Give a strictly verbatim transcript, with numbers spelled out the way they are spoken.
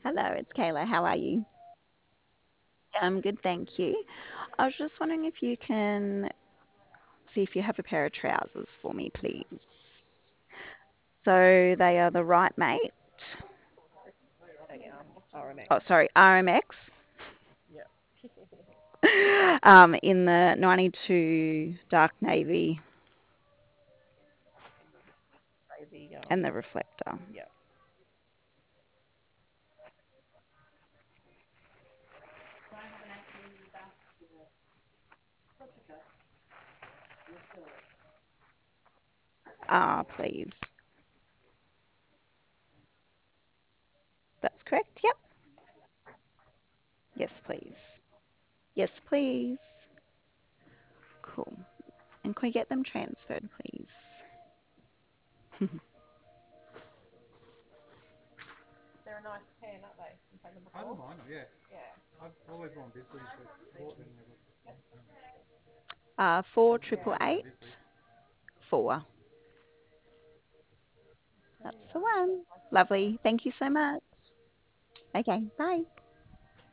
Hello, it's Kayla. How are you? I'm good, thank you. I was just wondering if you can see if you have a pair of trousers for me, please. So they are the right mate. A um, R M X. Oh, sorry, R M X. Yeah. Um, in the ninety-two dark navy Say the and the um, reflector. yeah. Ah, please. That's correct. Yep. Yes, please. Yes, please. Cool. And can we get them transferred, please? They're a nice tan, aren't they? You've had them I don't before? mind them, yeah. Yeah. I've always worn Bifleys, but bought them never. Uh, four triple Yeah. Yeah, eight. Bifleys. Four. There you That's the go. one. That's nice. Lovely. Thank you so much. Okay, bye.